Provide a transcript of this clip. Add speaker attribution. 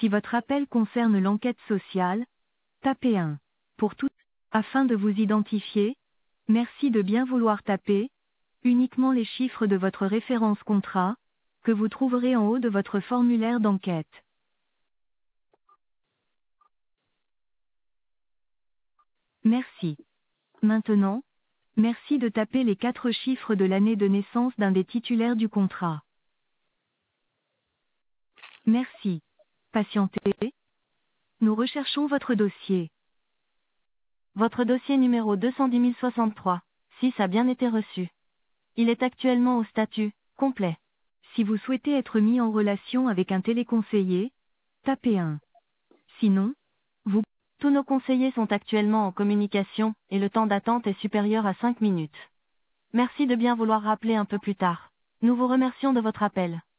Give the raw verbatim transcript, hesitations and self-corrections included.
Speaker 1: Si votre appel concerne l'enquête sociale, tapez un. Pour tout, afin de vous identifier, merci de bien vouloir taper uniquement les chiffres de votre référence contrat, que vous trouverez en haut de votre formulaire d'enquête. Merci. Maintenant, merci de taper les quatre chiffres de l'année de naissance d'un des titulaires du contrat. Merci. Patientez. Nous recherchons votre dossier.
Speaker 2: Votre dossier numéro deux cent dix mille soixante-trois, six a bien été reçu. Il est actuellement au statut complet.
Speaker 1: Si vous souhaitez être mis en relation avec un téléconseiller, tapez un. Sinon, vous...
Speaker 2: Tous nos conseillers sont actuellement en communication, et le temps d'attente est supérieur à cinq minutes. Merci de bien vouloir rappeler un peu plus tard. Nous vous remercions de votre appel.